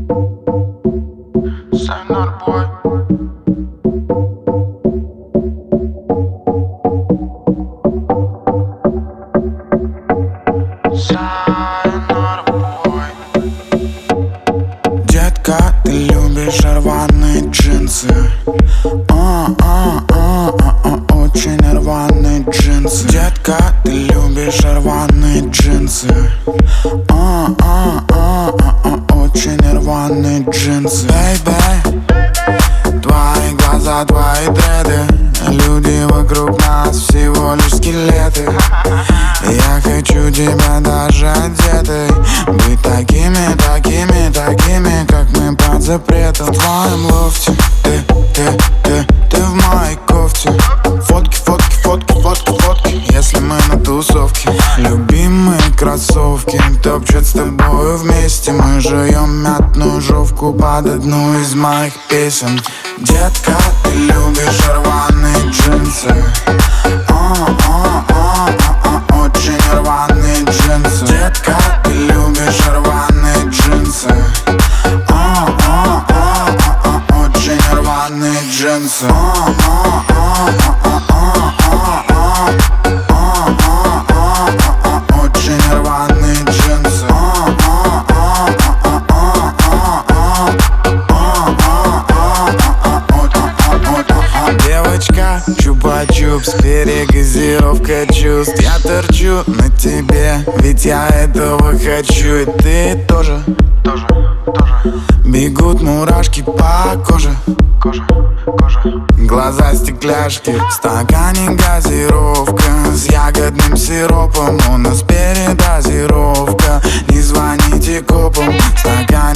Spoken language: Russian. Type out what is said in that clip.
Сайнар бой. Сайнар бой. Детка, ты любишь рваные джинсы. Очень рваные джинсы. Детка, ты любишь рваные джинсы. Очень рваные джинсы. Бэйбэй, твои глаза, твои дреды. Люди вокруг нас всего лишь скелеты. Я хочу тебя даже одетой. Быть такими, такими, такими, как мы под запретом. В твоем лофте ты в моей кофте. Фотки, фотки, фотки, фотки, фотки, если мы на тусовке. Любимые кроссовки топчут с тобою вместе. Мы жуем мятную жовку под одну из моих песен. Детка, ты любишь рваные джинсы. Очень рваные джинсы. Детка, ты любишь рваные джинсы. Очень рваные джинсы. Очень рваные джинсы. Девочка, чупа-чупс, перегазировка чувств. Я торчу на тебе, ведь я этого хочу. И ты тоже. Бегут мурашки по коже. Глаза стекляшки, в стакане газировка с ягодным сиропом. У нас передозировка, не звоните копам. В стакане